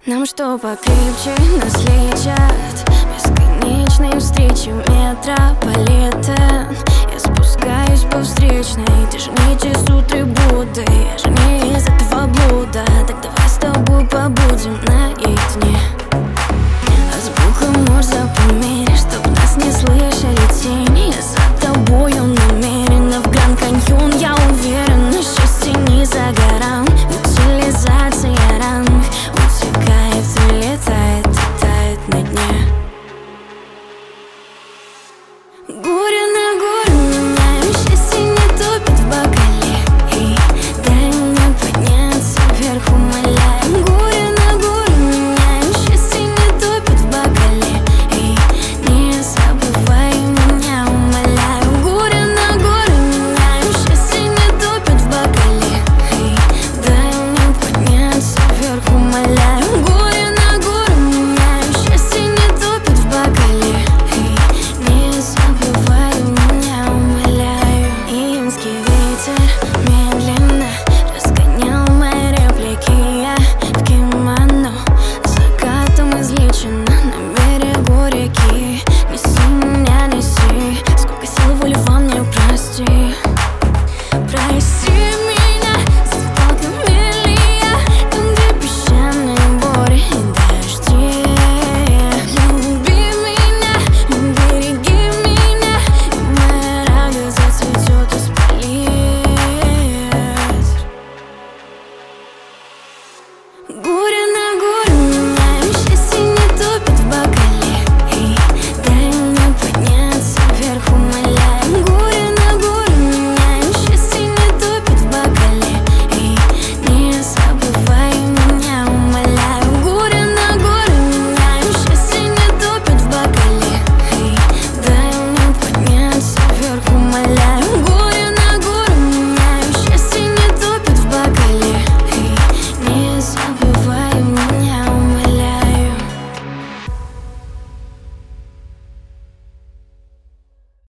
Нам что покрепче нас лечат бесконечные встречи метрополитен. Я спускаюсь по встречной, ты же не часу трибуты, я же не из этого блуда. Так давай с тобой побудем наедине. Азбука Морзе по мире, чтоб нас не слышали тени. Я за тобою